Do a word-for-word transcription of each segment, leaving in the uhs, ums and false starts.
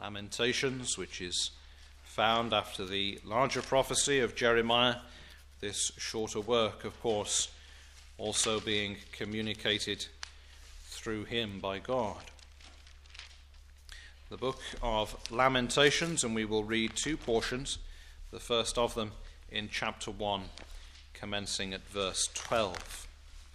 Lamentations, which is found after the larger prophecy of Jeremiah, this shorter work, of course, also being communicated through him by God. The book of Lamentations, and we will read two portions, the first of them in chapter one, commencing at verse twelve.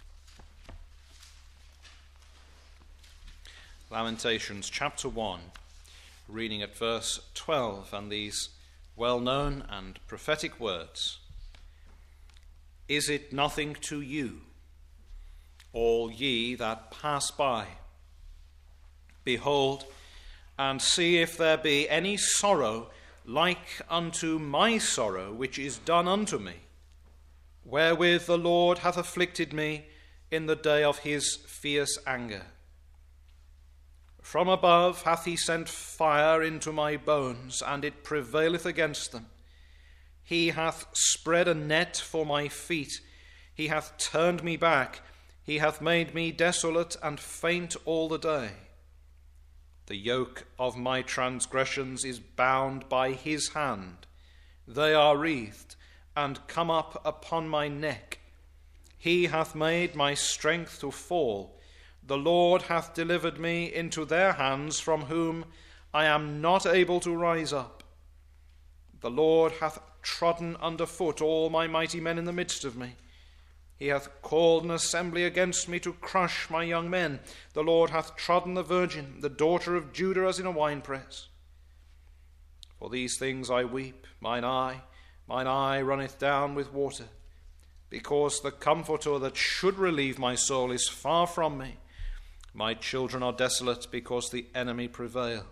Lamentations chapter one, reading at verse twelve, and these well-known and prophetic words. Is it nothing to you, all ye that pass by? Behold, and see if there be any sorrow like unto my sorrow which is done unto me, wherewith the Lord hath afflicted me in the day of his fierce anger. From above hath he sent fire into my bones, and it prevaileth against them. He hath spread a net for my feet. He hath turned me back. He hath made me desolate and faint all the day. The yoke of my transgressions is bound by his hand. They are wreathed and come up upon my neck. He hath made my strength to fall. The Lord hath delivered me into their hands, from whom I am not able to rise up. The Lord hath trodden under foot all my mighty men in the midst of me. He hath called an assembly against me to crush my young men. The Lord hath trodden the virgin, the daughter of Judah, as in a winepress. For these things I weep, mine eye, mine eye runneth down with water, because the comforter that should relieve my soul is far from me. My children are desolate, because the enemy prevailed.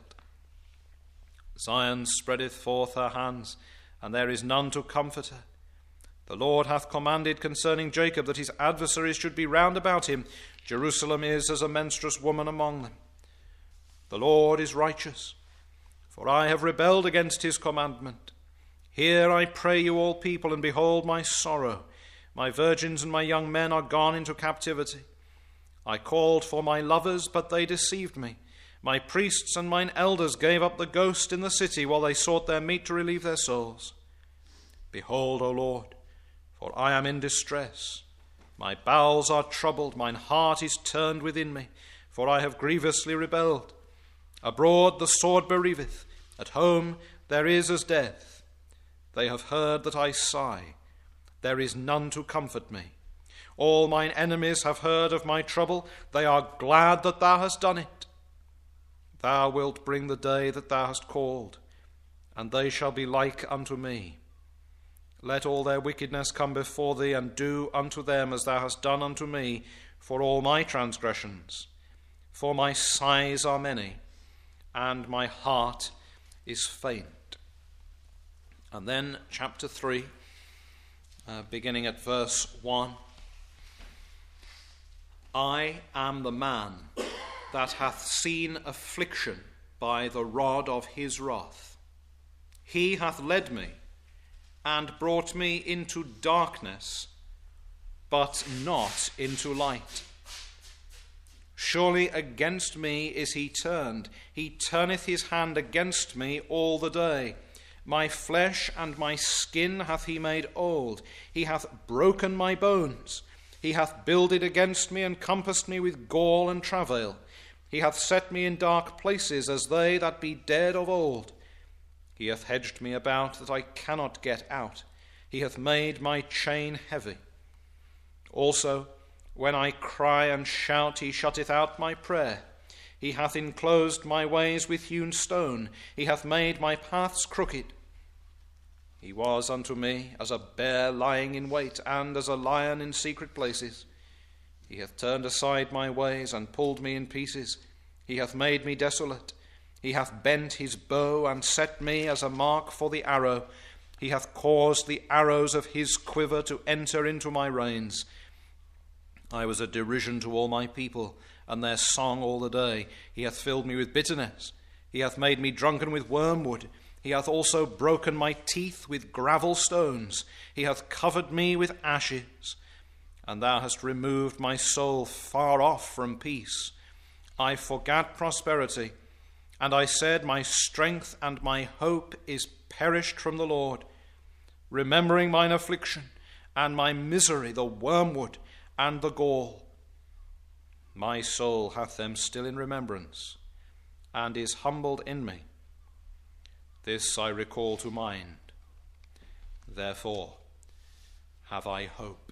Zion spreadeth forth her hands, and there is none to comfort her. The Lord hath commanded concerning Jacob that his adversaries should be round about him. Jerusalem is as a menstruous woman among them. The Lord is righteous, for I have rebelled against his commandment. Hear, I pray you, all people, and behold my sorrow. My virgins and my young men are gone into captivity. I called for my lovers, but they deceived me. My priests and mine elders gave up the ghost in the city, while they sought their meat to relieve their souls. Behold, O Lord, for I am in distress. My bowels are troubled, mine heart is turned within me, for I have grievously rebelled. Abroad the sword bereaveth, at home there is as death. They have heard that I sigh, there is none to comfort me. All mine enemies have heard of my trouble, they are glad that thou hast done it. Thou wilt bring the day that thou hast called, and they shall be like unto me. Let all their wickedness come before thee, and do unto them as thou hast done unto me, for all my transgressions. For my sighs are many, and my heart is faint. And then chapter three, uh, beginning at verse one. I am the man that hath seen affliction by the rod of his wrath. He hath led me and brought me into darkness, but not into light. Surely against me is he turned. He turneth his hand against me all the day. My flesh and my skin hath he made old. He hath broken my bones. He hath builded against me and compassed me with gall and travail. He hath set me in dark places, as they that be dead of old. He hath hedged me about, that I cannot get out. He hath made my chain heavy. Also, when I cry and shout, he shutteth out my prayer. He hath enclosed my ways with hewn stone. He hath made my paths crooked. He was unto me as a bear lying in wait, and as a lion in secret places. He hath turned aside my ways, and pulled me in pieces. He hath made me desolate. He hath bent his bow, and set me as a mark for the arrow. He hath caused the arrows of his quiver to enter into my reins. I was a derision to all my people, and their song all the day. He hath filled me with bitterness. He hath made me drunken with wormwood. He hath also broken my teeth with gravel stones. He hath covered me with ashes. And thou hast removed my soul far off from peace. I forgat prosperity. And I said, my strength and my hope is perished from the Lord, remembering mine affliction and my misery, the wormwood and the gall. My soul hath them still in remembrance, and is humbled in me. This I recall to mind. Therefore have I hope.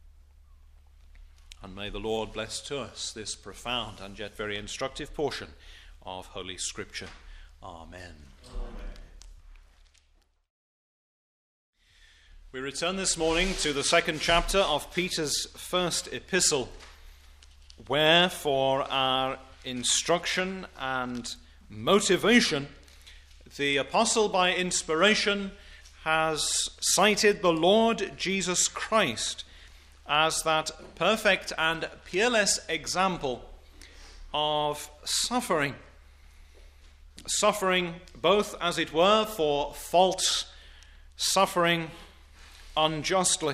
And may the Lord bless to us this profound and yet very instructive portion of Holy Scripture. Amen. Amen. We return this morning to the second chapter of Peter's first epistle, where for our instruction and motivation, the apostle by inspiration has cited the Lord Jesus Christ as that perfect and peerless example of suffering. Suffering both, as it were, for faults, suffering unjustly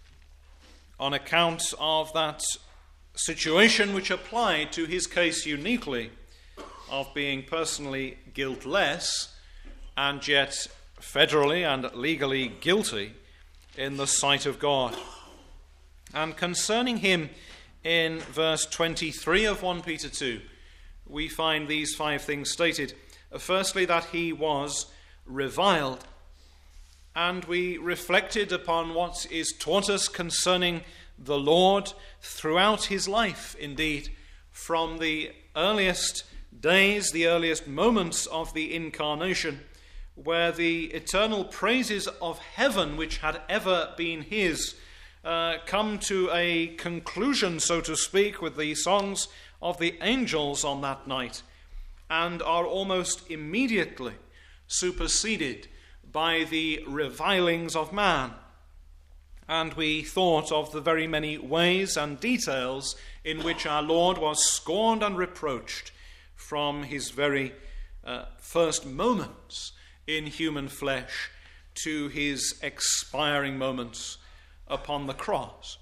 on account of that situation which applied to his case uniquely of being personally guiltless and yet federally and legally guilty in the sight of God. And concerning him, in verse twenty-three of First Peter two, we find these five things stated. Firstly, that he was reviled. And we reflected upon what is taught us concerning the Lord throughout his life, indeed, from the earliest days, the earliest moments of the incarnation, where the eternal praises of heaven, which had ever been his, uh, come to a conclusion, so to speak, with the songs of the angels on that night, and are almost immediately superseded by the revilings of man. And we thought of the very many ways and details in which our Lord was scorned and reproached from his very uh, first moments in human flesh to his expiring moments upon the cross.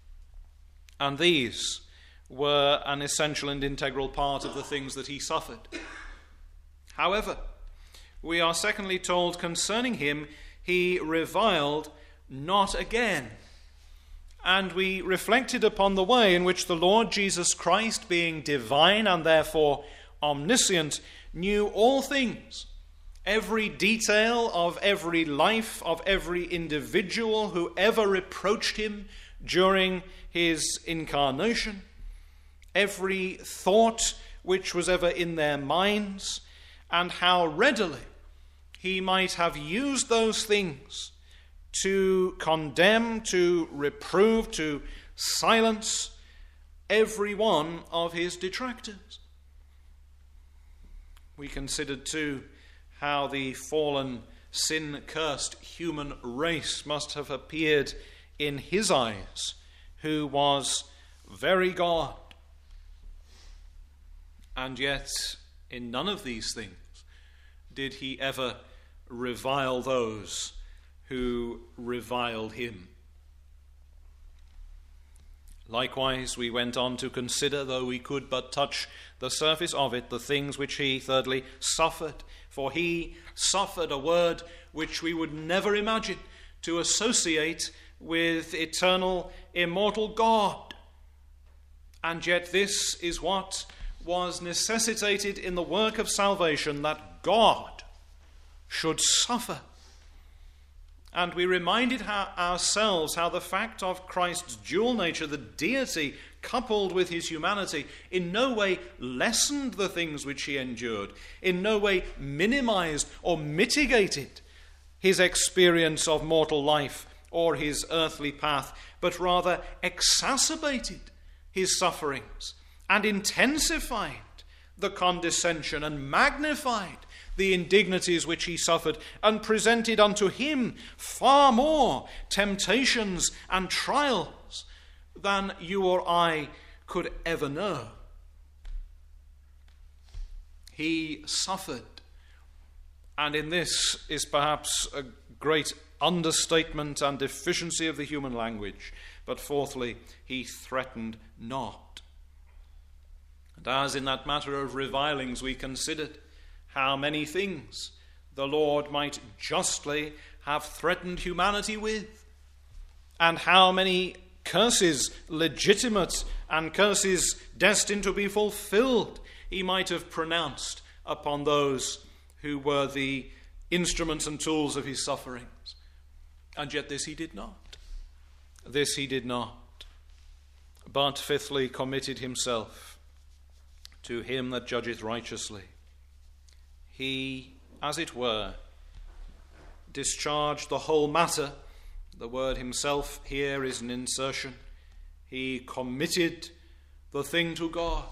And these were an essential and integral part of the things that he suffered. However, we are secondly told concerning him, he reviled not again. And we reflected upon the way in which the Lord Jesus Christ, being divine and therefore omniscient, knew all things, every detail of every life of every individual who ever reproached him during his incarnation, every thought which was ever in their minds, and how readily he might have used those things to condemn, to reprove, to silence every one of his detractors. We considered too how the fallen, sin-cursed human race must have appeared in his eyes, who was very God. And yet, in none of these things did he ever revile those who reviled him. Likewise, we went on to consider, though we could but touch the surface of it, the things which he, thirdly, suffered. For he suffered, a word which we would never imagine to associate with eternal, immortal God. And yet this is what was necessitated in the work of salvation, that God should suffer. And we reminded how, ourselves how the fact of Christ's dual nature, the deity coupled with his humanity, in no way lessened the things which he endured, in no way minimized or mitigated his experience of mortal life or his earthly path, but rather exacerbated his sufferings and intensified the condescension and magnified the indignities which he suffered, and presented unto him far more temptations and trials than you or I could ever know. He suffered, and in this is perhaps a great understatement and deficiency of the human language, but fourthly, he threatened not. And as in that matter of revilings we considered, how many things the Lord might justly have threatened humanity with, and how many curses, legitimate and curses destined to be fulfilled, he might have pronounced upon those who were the instruments and tools of his sufferings. And yet this he did not. This he did not. But fifthly, committed himself to him that judgeth righteously. He, as it were, discharged the whole matter. The word himself here is an insertion. He committed the thing to God.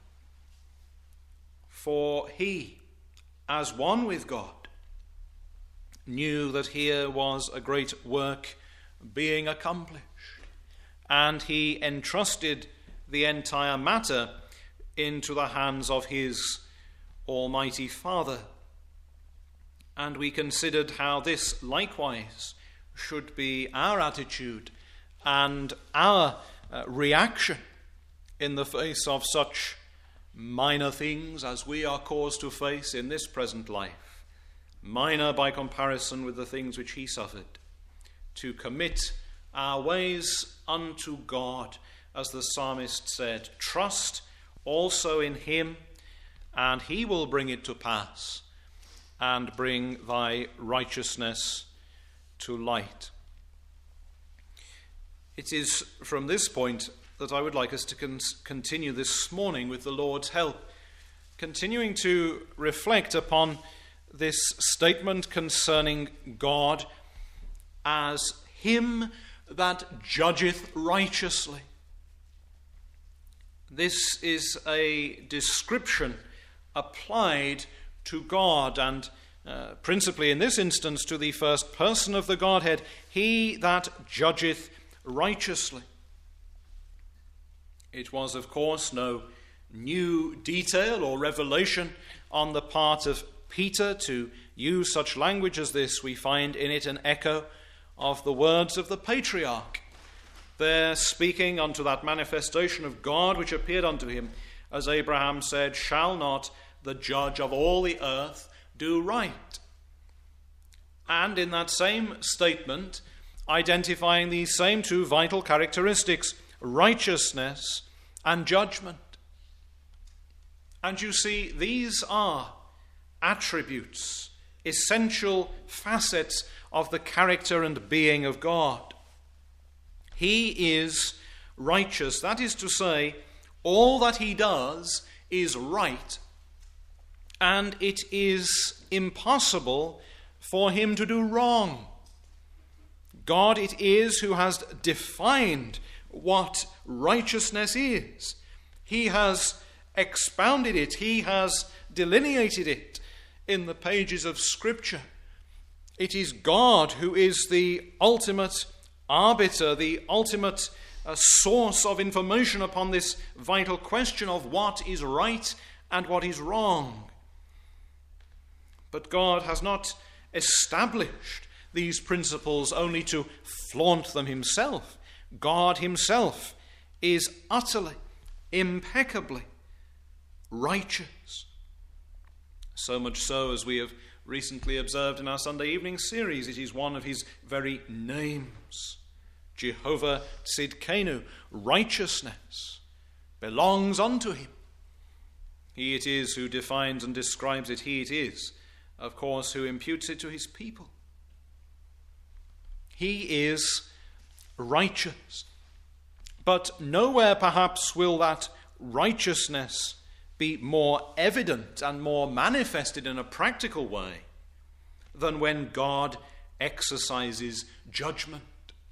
For he, as one with God, knew that here was a great work being accomplished, and he entrusted the entire matter into the hands of his Almighty Father. And we considered how this likewise should be our attitude and our uh, reaction in the face of such minor things as we are caused to face in this present life, minor by comparison with the things which he suffered, to commit our ways unto God, as the psalmist said, trust also in him, and he will bring it to pass, and bring thy righteousness to light. It is from this point that I would like us to con- continue this morning with the Lord's help, continuing to reflect upon this statement concerning God as him that judgeth righteously. This is a description applied to God, and uh, principally in this instance to the first person of the Godhead, he that judgeth righteously. It was, of course, no new detail or revelation on the part of Peter to use such language as this. We find in it an echo of the words of the patriarch, there speaking unto that manifestation of God which appeared unto him, as Abraham said, shall not the judge of all the earth do right? And in that same statement, identifying these same two vital characteristics, righteousness and judgment. And you see, these are attributes, essential facets of the character and being of God. He is righteous. That is to say, all that he does is right, and it is impossible for him to do wrong. God it is who has defined what righteousness is. He has expounded it. He has delineated it in the pages of Scripture. It is God who is the ultimate arbiter, the ultimate uh, source of information upon this vital question of what is right and what is wrong. But God has not established these principles only to flaunt them himself. God himself is utterly, impeccably righteous. So much so, as we have recently observed in our Sunday evening series, it is one of his very names. Jehovah Tzidkenu, righteousness, belongs unto him. He it is who defines and describes it. He it is, of course, who imputes it to his people. He is righteous. But nowhere perhaps will that righteousness be more evident and more manifested in a practical way than when God exercises judgment.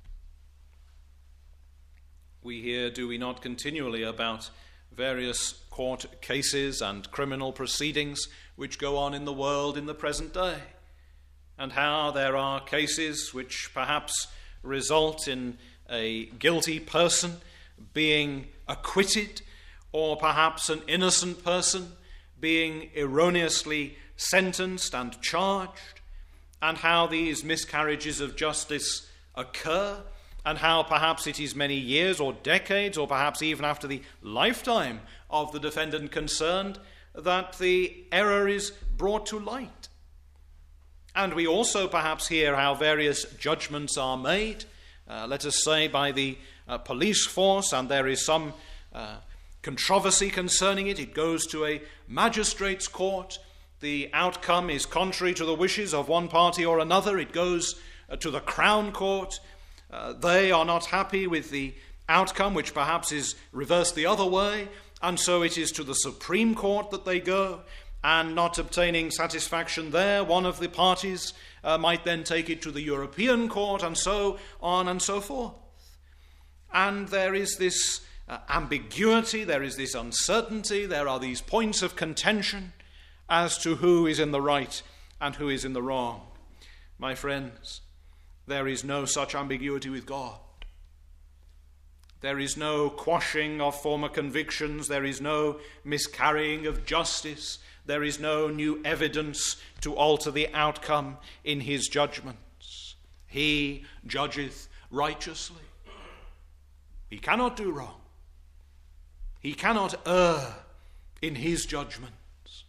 We hear, do we not, continually about various court cases and criminal proceedings which go on in the world in the present day, and how there are cases which perhaps result in a guilty person being acquitted, or perhaps an innocent person being erroneously sentenced and charged, and how these miscarriages of justice occur, and how perhaps it is many years or decades, or perhaps even after the lifetime of the defendant concerned, that the error is brought to light. And we also perhaps hear how various judgments are made, uh, let us say by the uh, police force, and there is some uh, controversy concerning it. It goes to a magistrate's court. The outcome is contrary to the wishes of one party or another. It goes uh, to the Crown Court. Uh, they are not happy with the outcome, which perhaps is reversed the other way, and so it is to the Supreme Court that they go, and not obtaining satisfaction there, one of the parties uh, might then take it to the European Court, and so on and so forth. And there is this uh, ambiguity, there is this uncertainty, there are these points of contention as to who is in the right and who is in the wrong. My friends, there is no such ambiguity with God. There is no quashing of former convictions. There is no miscarrying of justice. There is no new evidence to alter the outcome in his judgments. He judgeth righteously. He cannot do wrong. He cannot err in his judgments.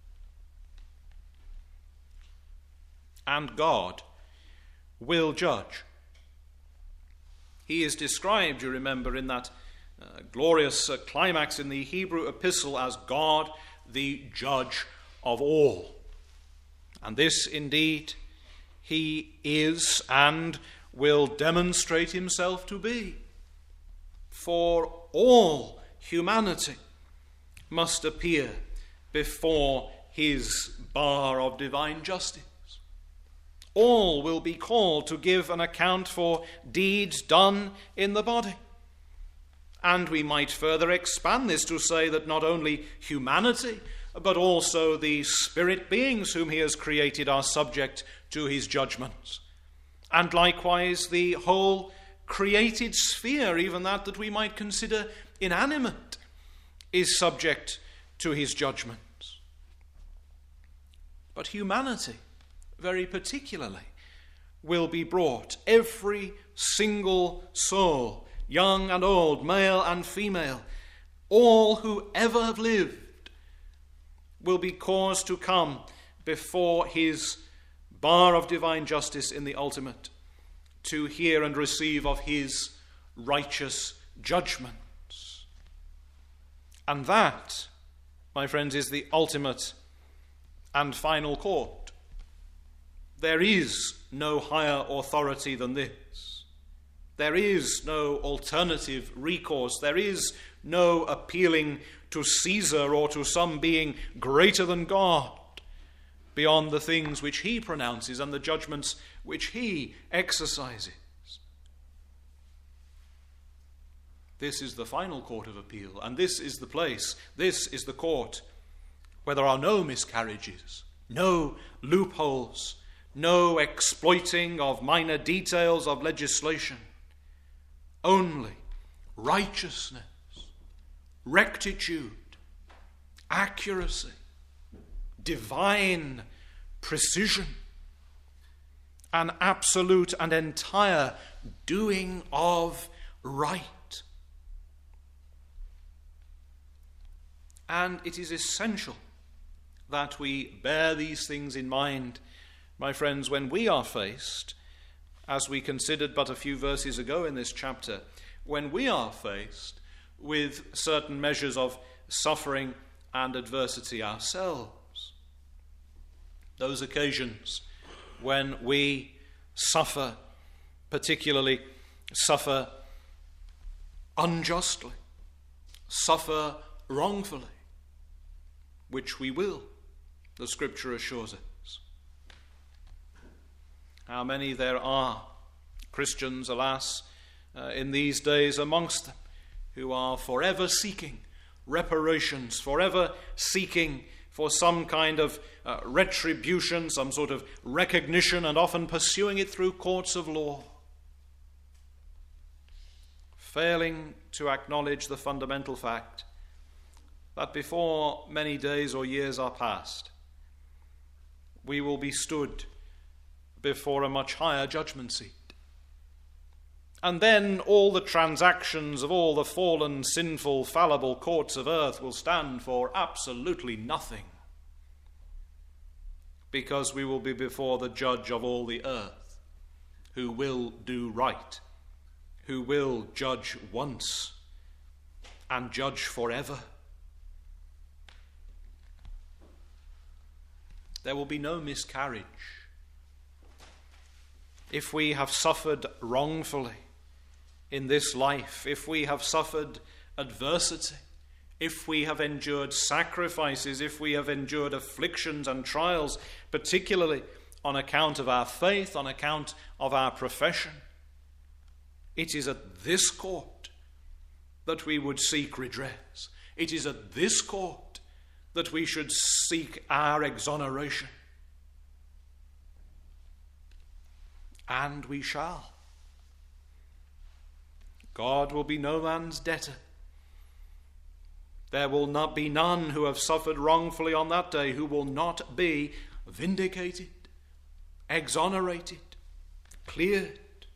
And God will judge. He is described, you remember, in that uh, glorious uh, climax in the Hebrew epistle as God, the judge of all. And this indeed he is and will demonstrate himself to be. For all humanity must appear before his bar of divine justice. All will be called to give an account for deeds done in the body. And we might further expand this to say that not only humanity, but also the spirit beings whom he has created are subject to his judgments. And likewise the whole created sphere, even that that we might consider inanimate, is subject to his judgments. But humanity, very particularly, will be brought, every single soul, young and old, male and female, all who ever have lived, will be caused to come before his bar of divine justice in the ultimate, to hear and receive of his righteous judgments. And that, my friends, is the ultimate and final court. There is no higher authority than this. There is no alternative recourse. There is no appealing to Caesar or to some being greater than God beyond the things which he pronounces and the judgments which he exercises. This is the final court of appeal, and this is the place, this is the court where there are no miscarriages, no loopholes, no exploiting of minor details of legislation, only righteousness, rectitude, accuracy, divine precision, an absolute and entire doing of right. And it is essential that we bear these things in mind, my friends, when we are faced, as we considered but a few verses ago in this chapter, when we are faced with certain measures of suffering and adversity ourselves. Those occasions when we suffer, particularly suffer unjustly, suffer wrongfully, which we will, the Scripture assures us. How many there are, Christians, alas, uh, in these days amongst them, who are forever seeking reparations, forever seeking for some kind of uh, retribution, some sort of recognition, and often pursuing it through courts of law, failing to acknowledge the fundamental fact that before many days or years are past, we will be stood before a much higher judgment seat. And then all the transactions of all the fallen, sinful, fallible courts of earth will stand for absolutely nothing, because we will be before the judge of all the earth, who will do right, who will judge once and judge forever. There will be no miscarriage. If we have suffered wrongfully in this life, if we have suffered adversity, if we have endured sacrifices, if we have endured afflictions and trials, particularly on account of our faith, on account of our profession, it is at this court that we would seek redress. It is at this court that we should seek our exoneration. And we shall. God will be no man's debtor. There will not be none who have suffered wrongfully on that day who will not be vindicated, exonerated, cleared.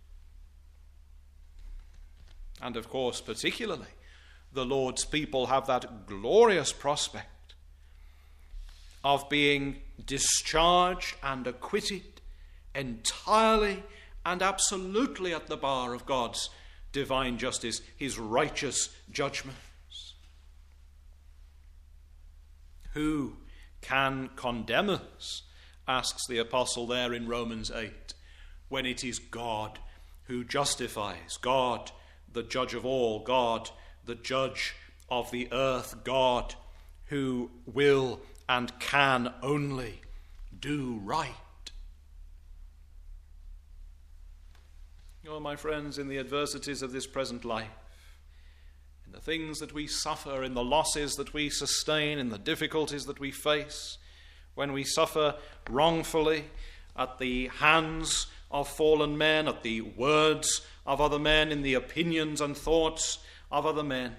And of course, particularly, the Lord's people have that glorious prospect of being discharged and acquitted entirely and absolutely at the bar of God's divine justice, his righteous judgments. Who can condemn us, asks the apostle there in Romans eight, when it is God who justifies, God, the judge of all, God, the judge of the earth, God, who will and can only do right. Oh, my friends, in the adversities of this present life, in the things that we suffer, in the losses that we sustain, in the difficulties that we face, when we suffer wrongfully at the hands of fallen men, at the words of other men, in the opinions and thoughts of other men,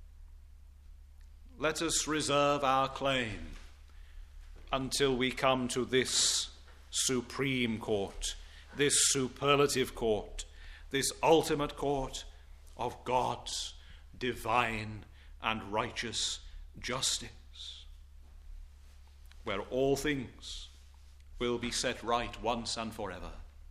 let us reserve our claim until we come to this supreme court, this superlative court, this ultimate court of God's divine and righteous justice, where all things will be set right once and forever.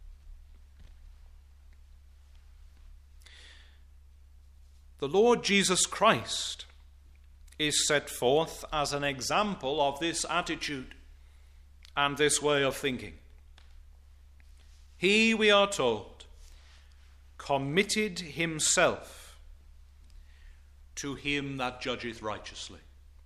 The Lord Jesus Christ is set forth as an example of this attitude and this way of thinking. He, we are told, committed himself to him that judgeth righteously.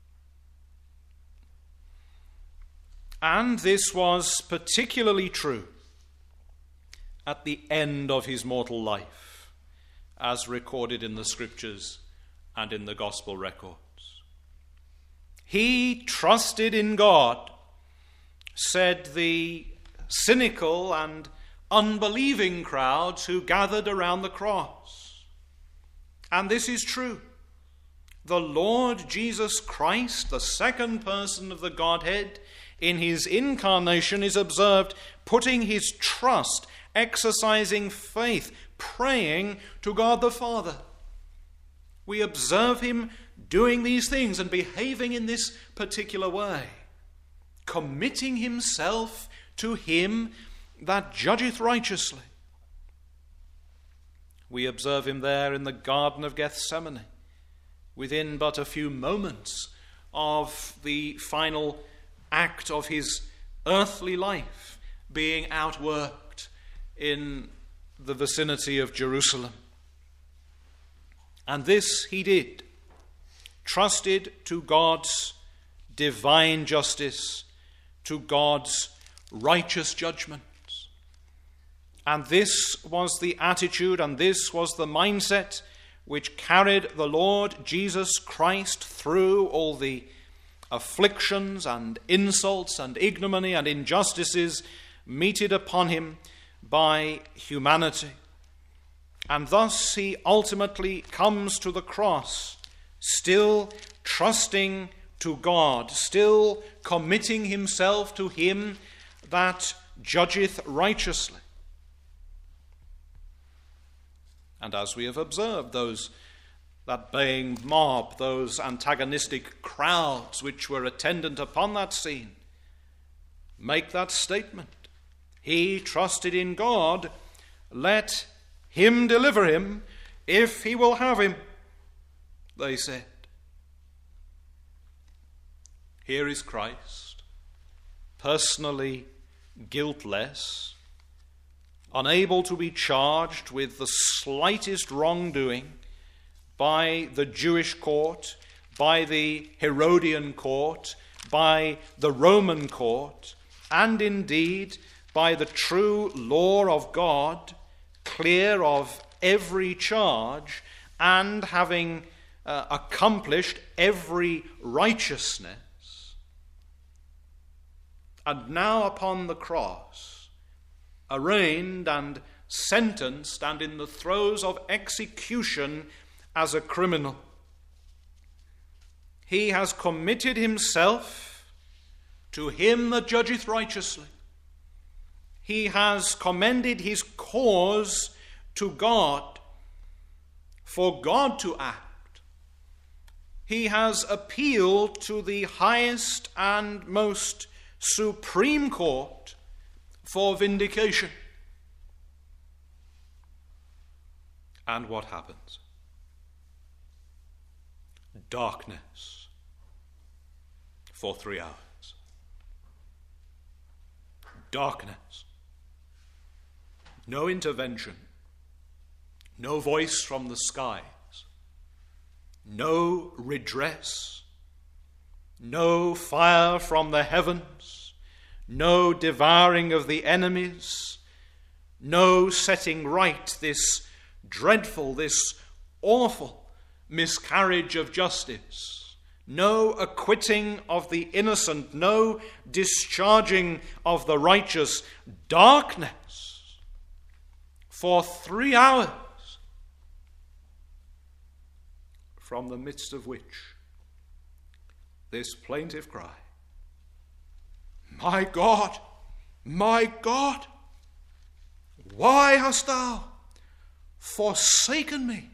And this was particularly true at the end of his mortal life, as recorded in the scriptures and in the gospel records. He trusted in God, said the cynical and unbelieving crowds who gathered around the cross. And this is true. The Lord Jesus Christ, the second person of the Godhead, in his incarnation is observed putting his trust, exercising faith, praying to God the Father. We observe him doing these things and behaving in this particular way, committing himself to him that judgeth righteously. We observe him there in the Garden of Gethsemane, within but a few moments of the final act of his earthly life being outworked in the vicinity of Jerusalem. And this he did, trusted to God's divine justice, to God's righteous judgments. And this was the attitude and this was the mindset which carried the Lord Jesus Christ through all the afflictions and insults and ignominy and injustices meted upon him by humanity. And thus he ultimately comes to the cross, still trusting to God, still committing himself to him that judgeth righteously. And as we have observed, those that baying mob, those antagonistic crowds which were attendant upon that scene, make that statement. He trusted in God, let him deliver him if he will have him, they said. Here is Christ, personally guiltless, unable to be charged with the slightest wrongdoing by the Jewish court, by the Herodian court, by the Roman court, and indeed by the true law of God, clear of every charge, and having uh, accomplished every righteousness. And now upon the cross, arraigned and sentenced and in the throes of execution as a criminal, he has committed himself to him that judgeth righteously. He has commended his cause to God, for God to act. He has appealed to the highest and most supreme court for vindication. And what happens? Darkness for three hours. Darkness. No intervention. No voice from the skies. No redress. No fire from the heavens. No devouring of the enemies. No setting right this dreadful, this awful miscarriage of justice. No acquitting of the innocent. No discharging of the righteous. Darkness for three hours, from the midst of which this plaintive cry, "My God, my God, why hast thou forsaken me?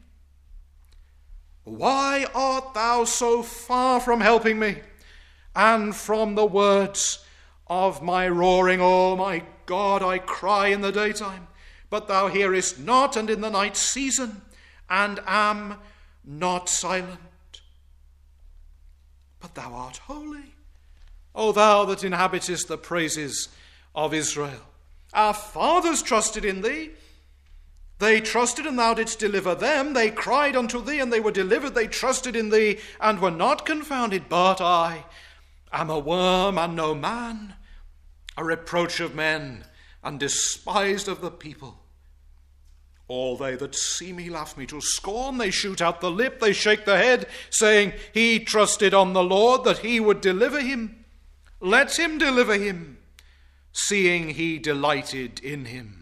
Why art thou so far from helping me, and from the words of my roaring? Oh my God, I cry in the daytime, but thou hearest not, and in the night season, and am not silent. But thou art holy, O thou that inhabitest the praises of Israel. Our fathers trusted in thee. They trusted, and thou didst deliver them. They cried unto thee, and they were delivered. They trusted in thee, and were not confounded. But I am a worm and no man, a reproach of men, and despised of the people. All they that see me laugh me to scorn. They shoot out the lip, they shake the head, saying, He trusted on the Lord, that he would deliver him. Let him deliver him, seeing he delighted in him."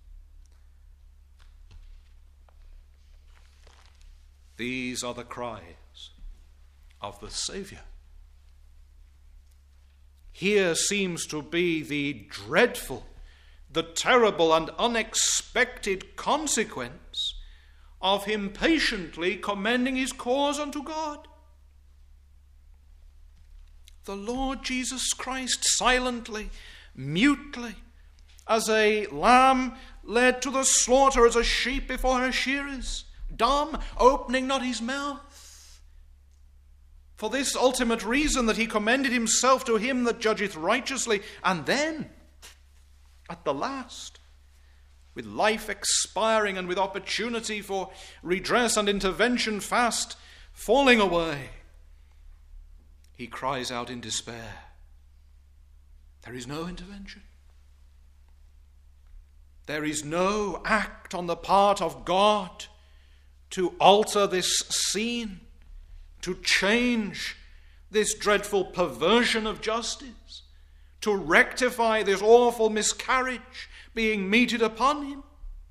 These are the cries of the Saviour. Here seems to be the dreadful, the terrible and unexpected consequence of him patiently commending his cause unto God. The Lord Jesus Christ silently, mutely, as a lamb led to the slaughter, as a sheep before her shearers, dumb, opening not his mouth. For this ultimate reason, that he commended himself to him that judgeth righteously, and then, at the last, with life expiring and with opportunity for redress and intervention fast falling away, he cries out in despair. There is no intervention. There is no act on the part of God to alter this scene, to change this dreadful perversion of justice, to rectify this awful miscarriage being meted upon him.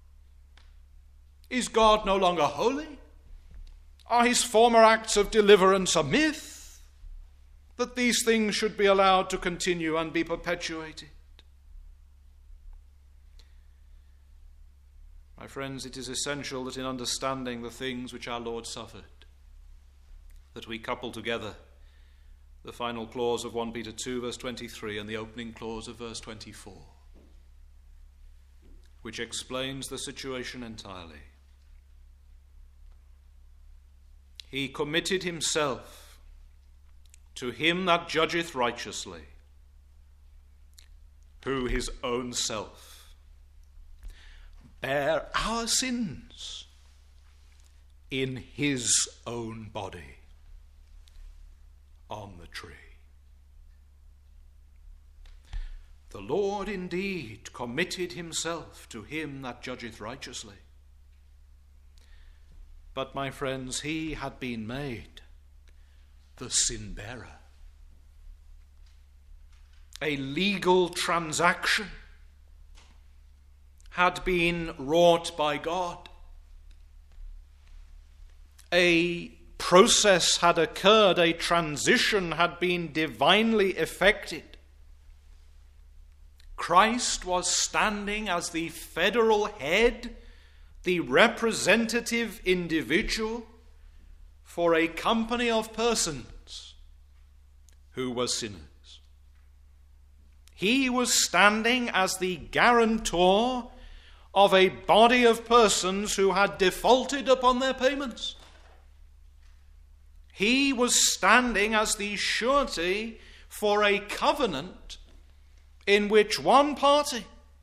Is God no longer holy? Are his former acts of deliverance a myth, that these things should be allowed to continue and be perpetuated? My friends, it is essential that in understanding the things which our Lord suffered, that we couple together the final clause of First Peter two, verse twenty-three, and the opening clause of verse twenty-four, which explains the situation entirely. He committed himself to him that judgeth righteously, who his own self bare our sins in his own body on the tree. The Lord indeed committed himself to him that judgeth righteously. But, my friends, he had been made the sin-bearer. A legal transaction had been wrought by God. A process had occurred, a transition had been divinely effected. Christ was standing as the federal head, the representative individual for a company of persons who were sinners. He was standing as the guarantor of a body of persons who had defaulted upon their payments. He was standing as the surety for a covenant in which one party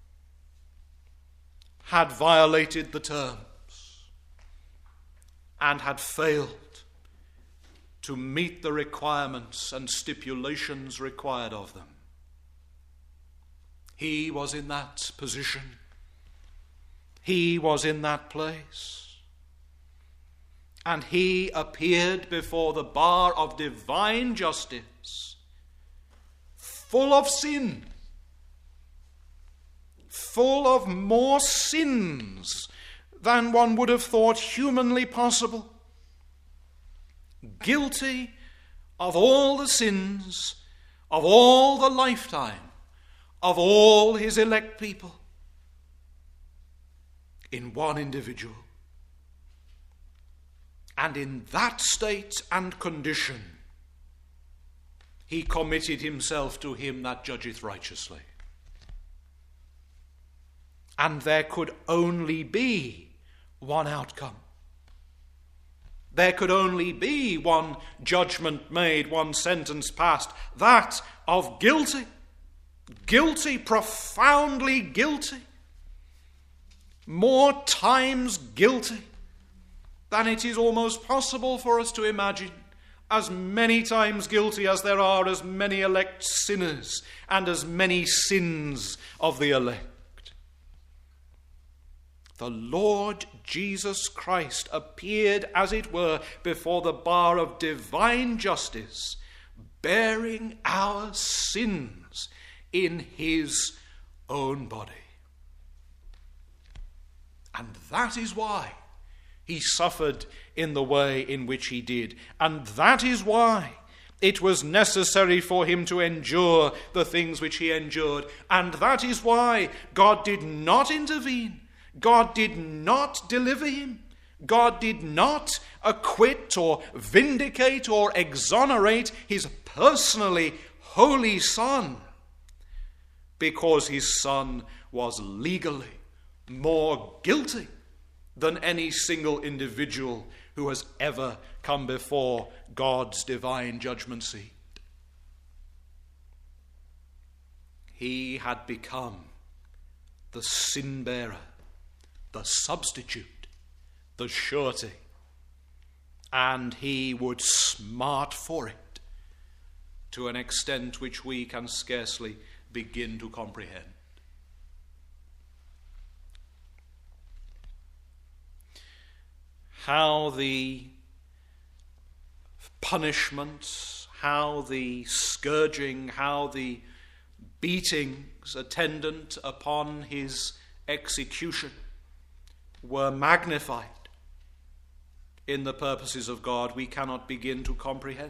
had violated the terms and had failed to meet the requirements and stipulations required of them. He was in that position. He was in that place. And he appeared before the bar of divine justice, full of sin, full of more sins than one would have thought humanly possible, guilty of all the sins of all the lifetime of all his elect people in one individual. And in that state and condition, he committed himself to him that judgeth righteously. And there could only be one outcome. There could only be one judgment made, one sentence passed, that of guilty. Guilty, profoundly guilty. More times guilty than it is almost possible for us to imagine. As many times guilty as there are as many elect sinners and as many sins of the elect. The Lord Jesus Christ appeared, as it were, before the bar of divine justice, bearing our sins in his own body. And that is why he suffered in the way in which he did. And that is why it was necessary for him to endure the things which he endured. And that is why God did not intervene. God did not deliver him. God did not acquit or vindicate or exonerate his personally holy Son, because his Son was legally more guilty than any single individual who has ever come before God's divine judgment seat. He had become the sin bearer, the substitute, the surety, and he would smart for it to an extent which we can scarcely begin to comprehend. How the punishments, how the scourging, how the beatings attendant upon his execution were magnified in the purposes of God, we cannot begin to comprehend.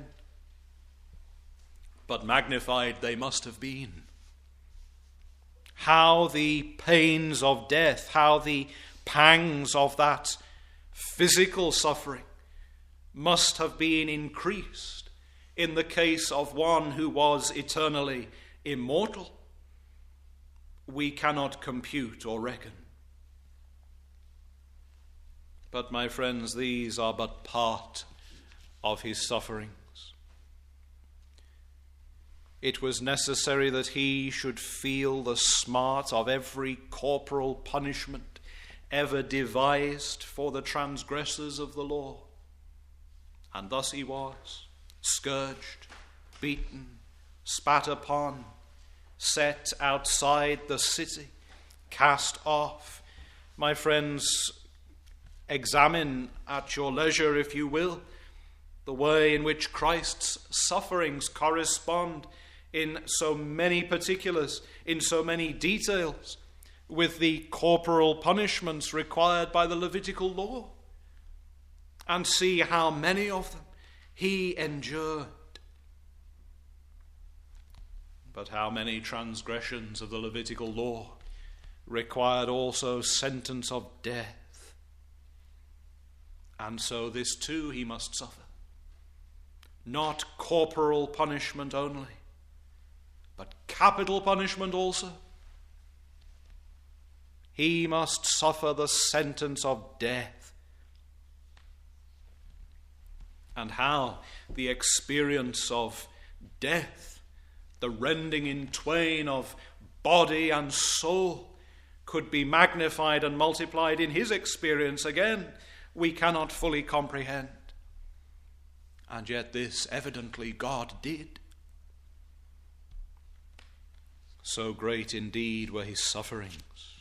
But magnified they must have been. How the pains of death, how the pangs of that physical suffering must have been increased in the case of one who was eternally immortal, we cannot compute or reckon. But, my friends, these are but part of his sufferings. It was necessary that he should feel the smart of every corporal punishment ever devised for the transgressors of the law. And thus he was scourged, beaten, spat upon, set outside the city, cast off. My friends, examine at your leisure, if you will, the way in which Christ's sufferings correspond in so many particulars, in so many details, with the corporal punishments required by the Levitical law, and see how many of them he endured. But how many transgressions of the Levitical law required also sentence of death. And so this too he must suffer. Not corporal punishment only, but capital punishment also. He must suffer the sentence of death. And how the experience of death, the rending in twain of body and soul, could be magnified and multiplied in his experience, again, we cannot fully comprehend. And yet this evidently God did. So great indeed were his sufferings.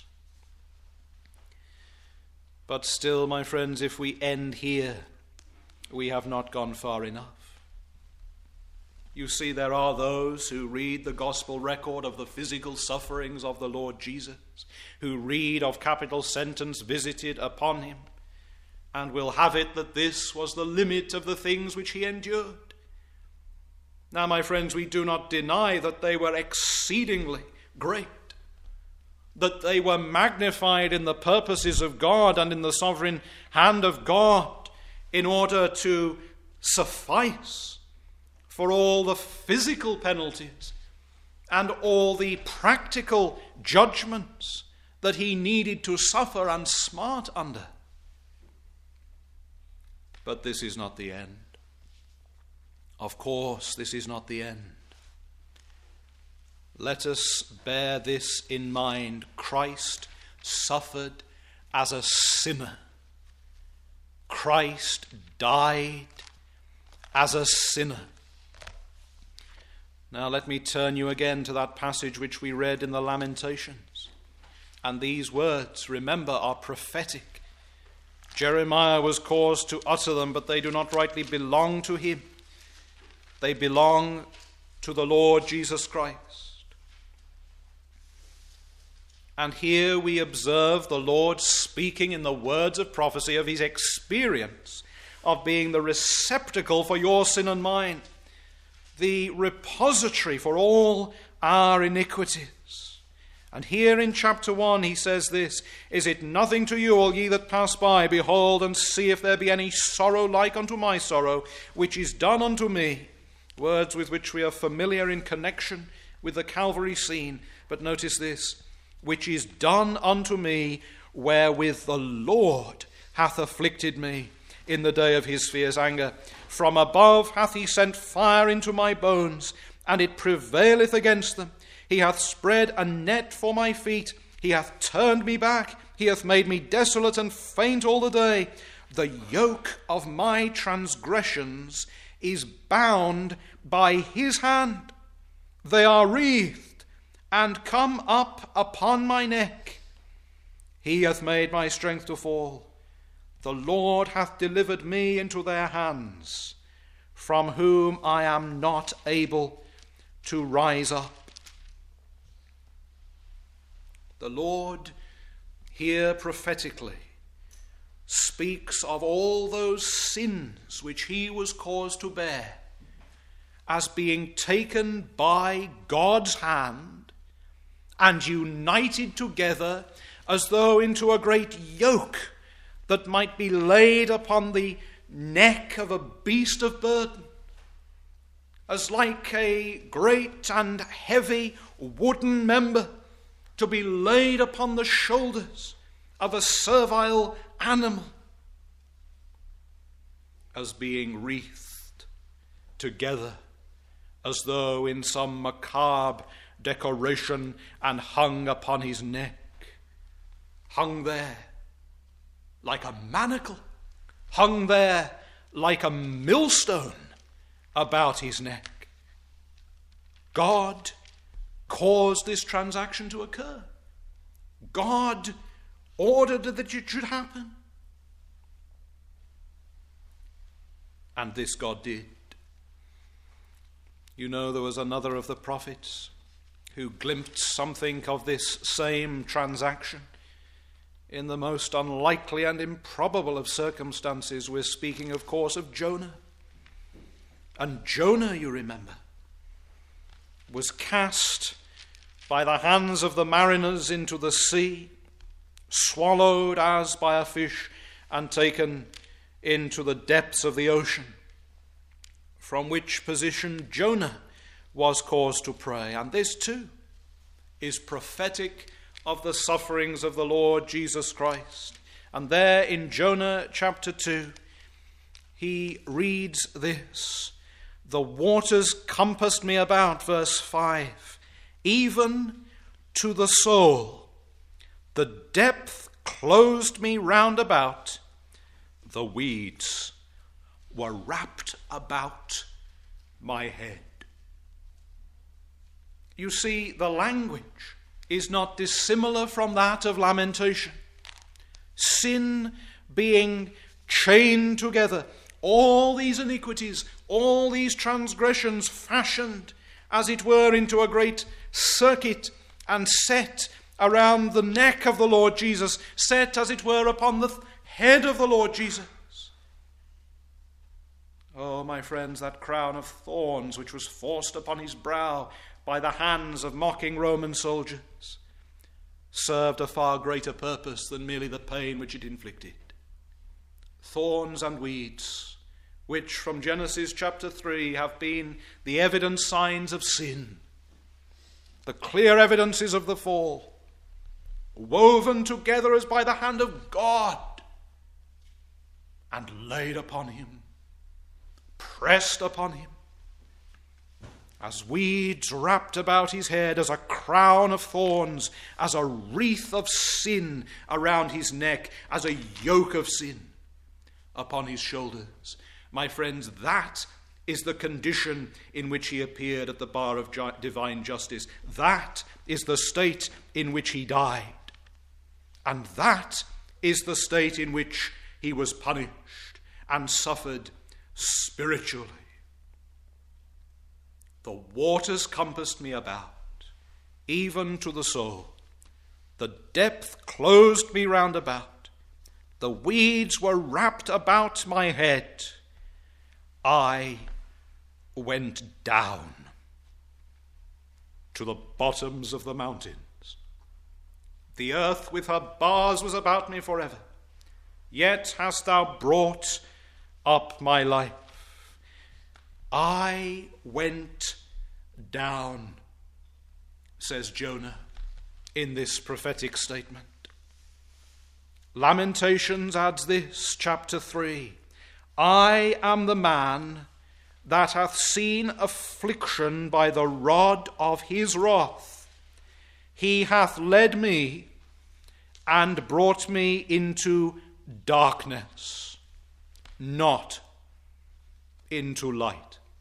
But still, my friends, if we end here, we have not gone far enough. You see, there are those who read the gospel record of the physical sufferings of the Lord Jesus, who read of capital sentence visited upon him, and will have it that this was the limit of the things which he endured. Now, my friends, we do not deny that they were exceedingly great, that they were magnified in the purposes of God and in the sovereign hand of God in order to suffice for all the physical penalties and all the practical judgments that he needed to suffer and smart under. But this is not the end. Of course, this is not the end. Let us bear this in mind. Christ suffered as a sinner. Christ died as a sinner. Now let me turn you again to that passage which we read in the Lamentations. And these words, remember, are prophetic. Jeremiah was caused to utter them, but they do not rightly belong to him. They belong to the Lord Jesus Christ. And here we observe the Lord speaking in the words of prophecy of his experience of being the receptacle for your sin and mine, the repository for all our iniquities. And here in chapter one he says this, "Is it nothing to you, all ye that pass by? Behold and see if there be any sorrow like unto my sorrow, which is done unto me." Words with which we are familiar in connection with the Calvary scene. But notice this, "which is done unto me, wherewith the Lord hath afflicted me in the day of his fierce anger. From above hath he sent fire into my bones, and it prevaileth against them. He hath spread a net for my feet. He hath turned me back. He hath made me desolate and faint all the day. The yoke of my transgressions is bound by his hand. They are wreathed and come up upon my neck. He hath made my strength to fall. The Lord hath delivered me into their hands, from whom I am not able to rise up." The Lord here prophetically speaks of all those sins which he was caused to bear as being taken by God's hand and united together as though into a great yoke that might be laid upon the neck of a beast of burden, as like a great and heavy wooden member to be laid upon the shoulders of a servile animal, as being wreathed together as though in some macabre decoration and hung upon his neck, hung there like a manacle, hung there like a millstone about his neck. God caused this transaction to occur. God ordered that it should happen. And this God did. You know, there was another of the prophets who glimpsed something of this same transaction in the most unlikely and improbable of circumstances. We're speaking, of course, of Jonah. And Jonah, you remember, was cast by the hands of the mariners into the sea, swallowed as by a fish, and taken into the depths of the ocean, from which position Jonah was caused to pray. And this too is prophetic of the sufferings of the Lord Jesus Christ. And there in Jonah chapter two, he reads this: "The waters compassed me about," verse five, "even to the soul. The depth closed me round about. The weeds were wrapped about my head." You see, the language is not dissimilar from that of lamentation. Sin being chained together, all these iniquities, all these transgressions fashioned, as it were, into a great circuit and set around the neck of the Lord Jesus, set, as it were, upon the head of the Lord Jesus. Oh, my friends, that crown of thorns which was forced upon his brow by the hands of mocking Roman soldiers served a far greater purpose than merely the pain which it inflicted. Thorns and weeds, which from Genesis chapter three have been the evident signs of sin, the clear evidences of the fall, woven together as by the hand of God, and laid upon him, pressed upon him, as weeds wrapped about his head, as a crown of thorns, as a wreath of sin around his neck, as a yoke of sin upon his shoulders. My friends, that is the condition in which he appeared at the bar of ju- divine justice. That is the state in which he died. And that is the state in which he was punished and suffered spiritually. The waters compassed me about, even to the soul. The depth closed me round about. The weeds were wrapped about my head. I went down to the bottoms of the mountains. The earth with her bars was about me forever. Yet hast thou brought up my life. I went down, says Jonah in this prophetic statement. Lamentations adds this, chapter three: "I am the man that hath seen affliction by the rod of his wrath. He hath led me and brought me into darkness, not into light."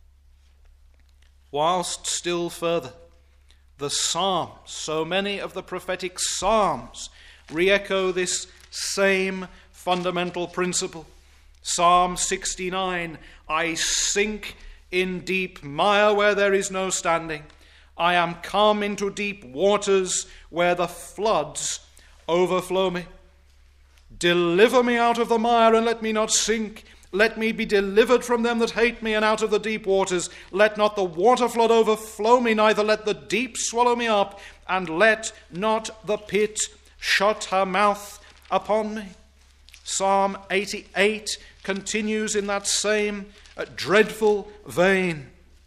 Whilst still further, the Psalms, so many of the prophetic Psalms, re-echo this same fundamental principle. Psalm sixty-nine, "I sink in deep mire where there is no standing. I am come into deep waters where the floods overflow me. Deliver me out of the mire and let me not sink. Let me be delivered from them that hate me, and out of the deep waters. Let not the water flood overflow me, neither let the deep swallow me up, and let not the pit shut her mouth upon me. Psalm eighty-eight continues in that same uh, dreadful vein.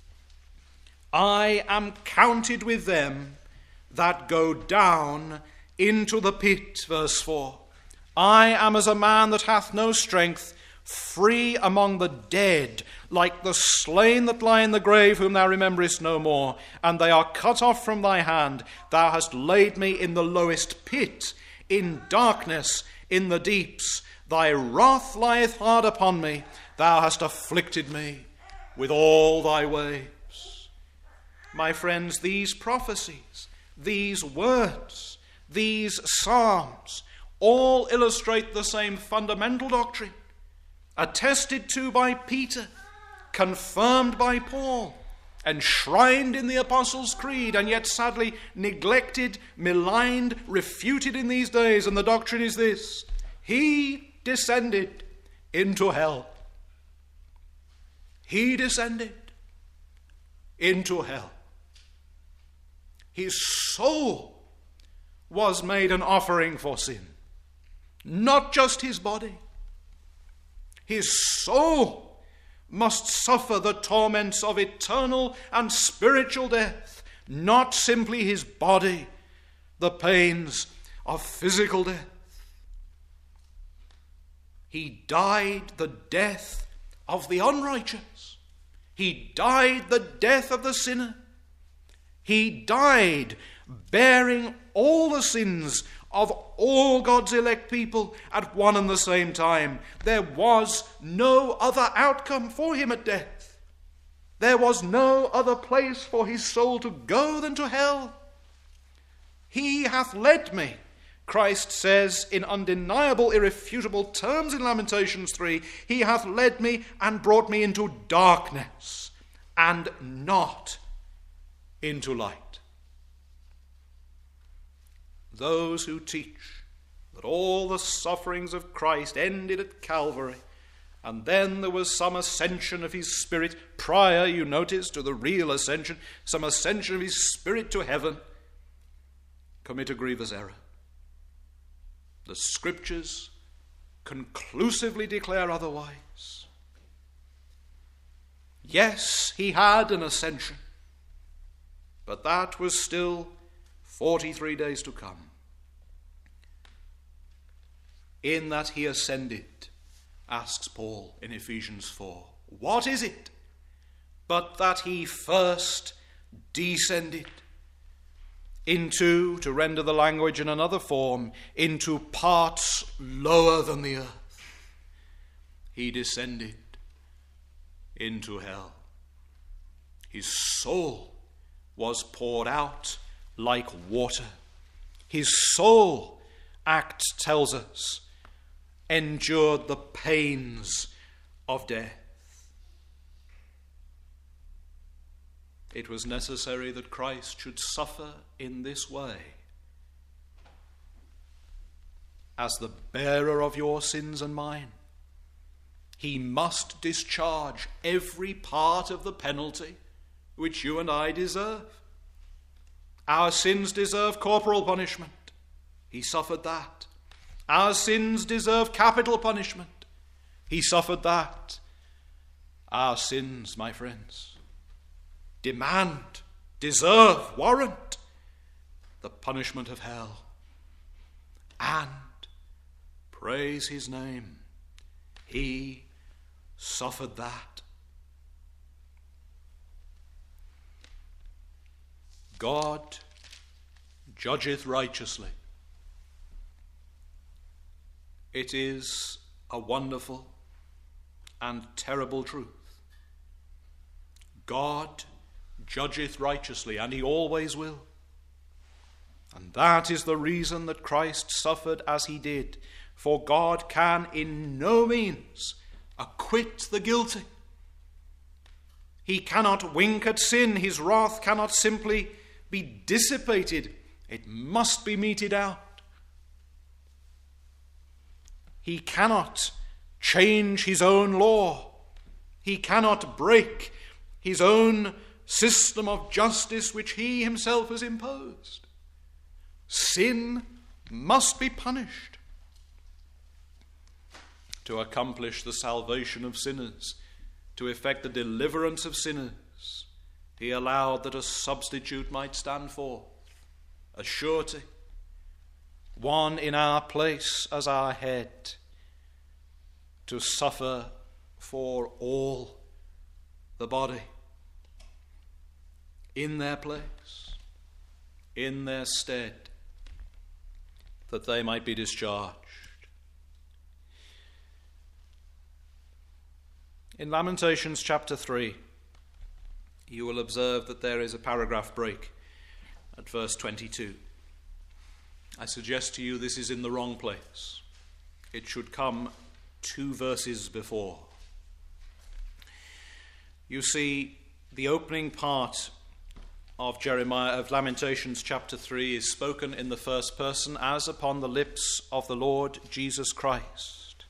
I am counted with them that go down into the pit, verse four. I am as a man that hath no strength, free among the dead, like the slain that lie in the grave, whom thou rememberest no more, and they are cut off from thy hand. Thou hast laid me in the lowest pit, in darkness, in the deeps. Thy wrath lieth hard upon me. Thou hast afflicted me with all thy waves. My friends, these prophecies, these words, these psalms, all illustrate the same fundamental doctrine, attested to by Peter, confirmed by Paul, enshrined in the Apostles' Creed, and yet sadly neglected, maligned, refuted in these days. And the doctrine is this: he descended into hell. He descended into hell. His soul was made an offering for sin, not just his body. His soul must suffer the torments of eternal and spiritual death, not simply his body, the pains of physical death. He died the death of the unrighteous. He died the death of the sinner. He died bearing all the sins of all God's elect people at one and the same time. There was no other outcome for him at death. There was no other place for his soul to go than to hell. He hath led me, Christ says in undeniable, irrefutable terms in Lamentations three, he hath led me and brought me into darkness and not into light. Those who teach that all the sufferings of Christ ended at Calvary, and then there was some ascension of his spirit prior, you notice, to the real ascension, some ascension of his spirit to heaven, commit a grievous error. The Scriptures conclusively declare otherwise. Yes, he had an ascension, but that was still forty-three days to come. In that he ascended, asks Paul in Ephesians four, what is it but that he first descended into, to render the language in another form, into parts lower than the earth. He descended into hell. His soul was poured out like water. His soul, Acts tells us, endured the pains of death. It was necessary that Christ should suffer in this way as the bearer of your sins and mine. He must discharge every part of the penalty which you and I deserve. Our sins deserve corporal punishment. He suffered that. Our sins deserve capital punishment. He suffered that. Our sins, my friends, demand, deserve, warrant the punishment of hell. And, praise his name, he suffered that. God judgeth righteously. It is a wonderful and terrible truth. God judgeth righteously, and he always will. And that is the reason that Christ suffered as he did. For God can in no means acquit the guilty. He cannot wink at sin. His wrath cannot simply be dissipated. It must be meted out. He cannot change his own law. He cannot break his own system of justice which he himself has imposed. Sin must be punished to accomplish the salvation of sinners, to effect the deliverance of sinners. He allowed that a substitute might stand forth, a surety, one in our place as our head, to suffer for all the body, in their place, in their stead, that they might be discharged. In Lamentations chapter three, you will observe that there is a paragraph break at verse twenty-two. I suggest to you this is in the wrong place. It should come two verses before. You see, the opening part of Jeremiah of Lamentations chapter three is spoken in the first person as upon the lips of the Lord Jesus Christ.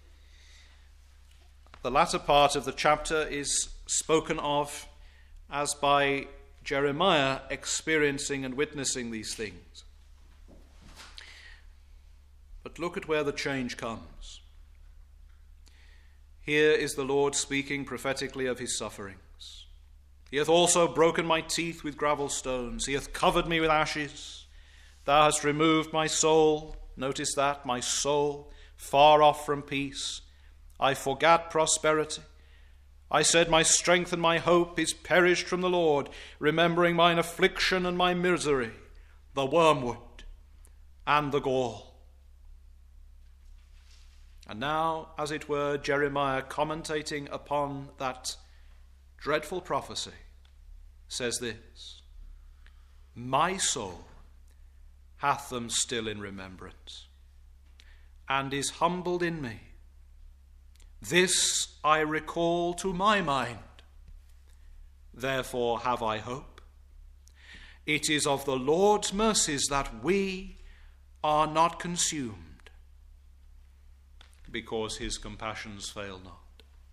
The latter part of the chapter is spoken of as by Jeremiah experiencing and witnessing these things. But look at where the change comes. Here is the Lord speaking prophetically of his sufferings. He hath also broken my teeth with gravel stones. He hath covered me with ashes. Thou hast removed my soul. Notice that, my soul, far off from peace. I forgat prosperity. I said, my strength and my hope is perished from the Lord, remembering mine affliction and my misery, the wormwood and the gall. And now, as it were, Jeremiah, commentating upon that dreadful prophecy, says this: my soul hath them still in remembrance, and is humbled in me. This I recall to my mind, therefore have I hope. It is of the Lord's mercies that we are not consumed, because his compassions fail not.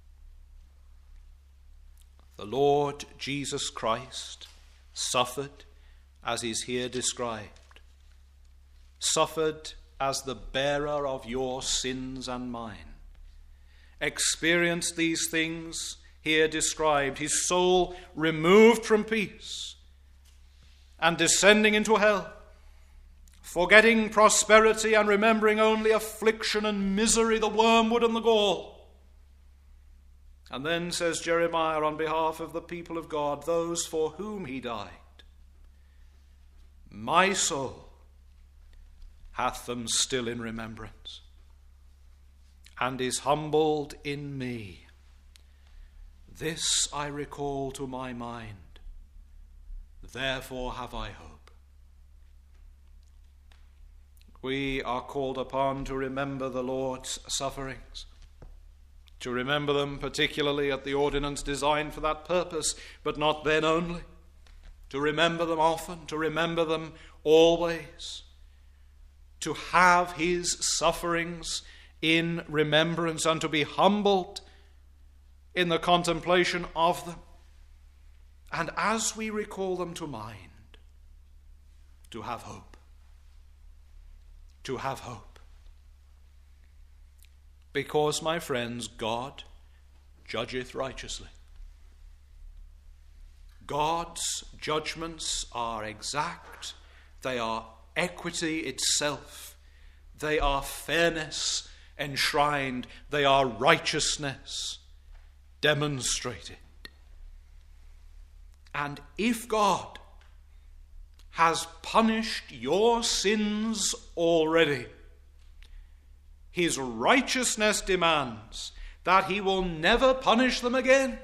The Lord Jesus Christ suffered as is here described, suffered as the bearer of your sins and mine, experienced these things here described, his soul removed from peace and descending into hell, forgetting prosperity and remembering only affliction and misery, the wormwood and the gall. And then says Jeremiah on behalf of the people of God, those for whom he died, my soul hath them still in remembrance, and is humbled in me. This I recall to my mind, therefore have I hope. We are called upon to remember the Lord's sufferings, to remember them particularly at the ordinance designed for that purpose, but not then only, to remember them often, to remember them always, to have his sufferings in remembrance, and to be humbled in the contemplation of them. And as we recall them to mind, to have hope. To have hope. Because, my friends, God judgeth righteously. God's judgments are exact. They are equity itself. They are fairness enshrined. They are righteousness demonstrated. And if God has punished your sins already, his righteousness demands that he will never punish them again.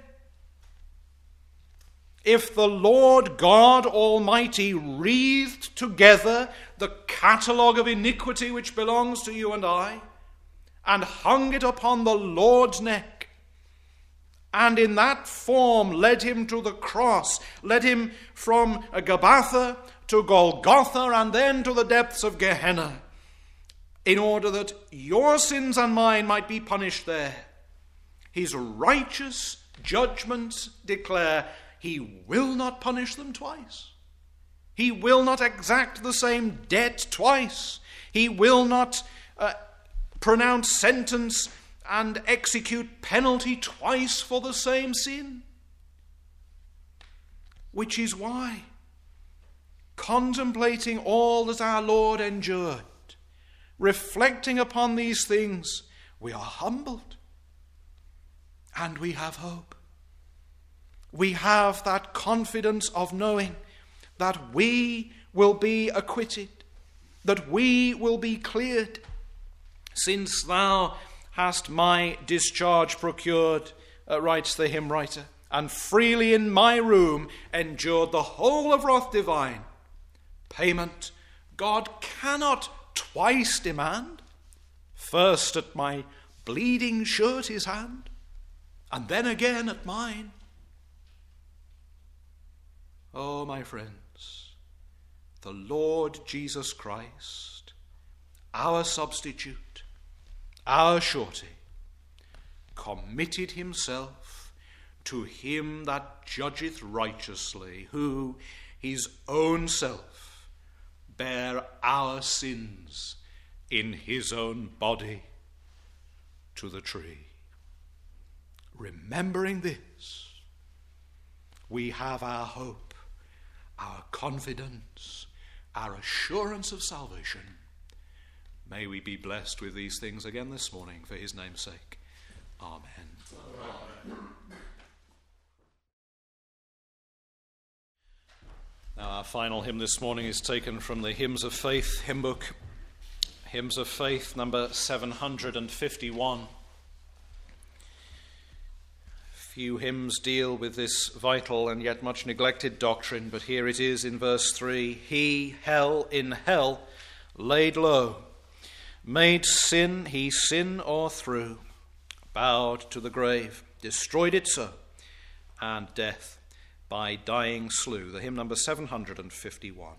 If the Lord God Almighty wreathed together the catalogue of iniquity which belongs to you and I, and hung it upon the Lord's neck, and in that form led him to the cross, led him from Gabbatha to Golgotha, and then to the depths of Gehenna, in order that your sins and mine might be punished there, his righteous judgments declare he will not punish them twice. He will not exact the same debt twice. He will not uh, pronounce sentence and execute penalty twice for the same sin. Which is why, contemplating all that our Lord endured, reflecting upon these things, we are humbled and we have hope. We have that confidence of knowing that we will be acquitted, that we will be cleared, since thou hast my discharge procured, uh, writes the hymn writer, and freely in my room endured the whole of wrath divine. Payment God cannot twice demand, first at my bleeding shirt his hand, and then again at mine. Oh, my friends, the Lord Jesus Christ, our substitute, our surety, committed himself to him that judgeth righteously, who his own self bare our sins in his own body to the tree. Remembering this, we have our hope, our confidence, our assurance of salvation. May we be blessed with these things again this morning for his name's sake. Amen. Amen. Now, our final hymn this morning is taken from the Hymns of Faith hymn book, Hymns of Faith number seven hundred fifty-one. Few hymns deal with this vital and yet much neglected doctrine, but here it is in verse three. He, hell in hell, laid low, made sin he sin o'erthrew, bowed to the grave, destroyed it so, and death by dying slew. The hymn number seven hundred fifty-one.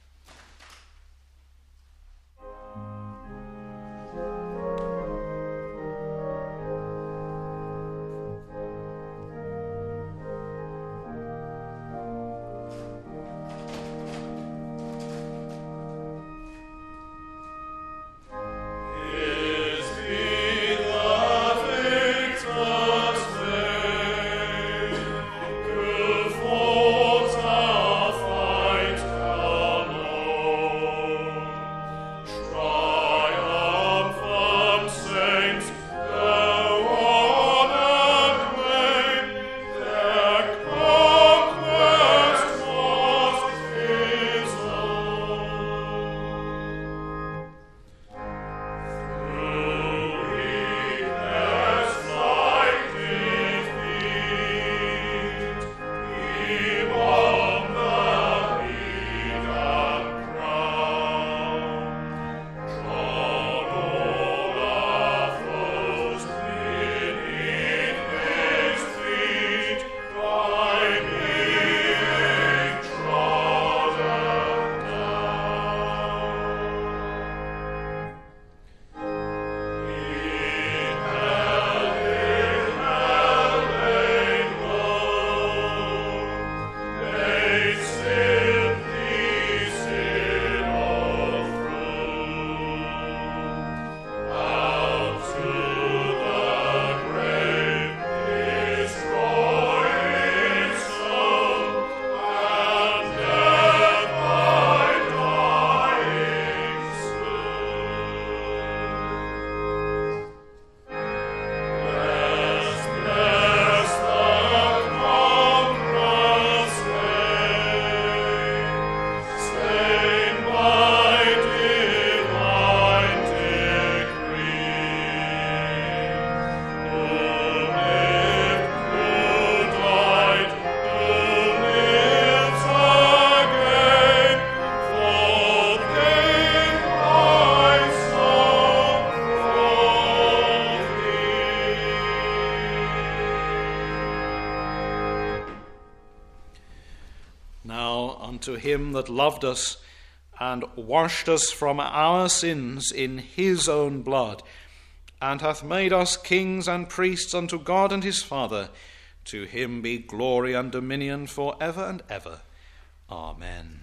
To him that loved us and washed us from our sins in his own blood, and hath made us kings and priests unto God and his Father, to him be glory and dominion for ever and ever. Amen.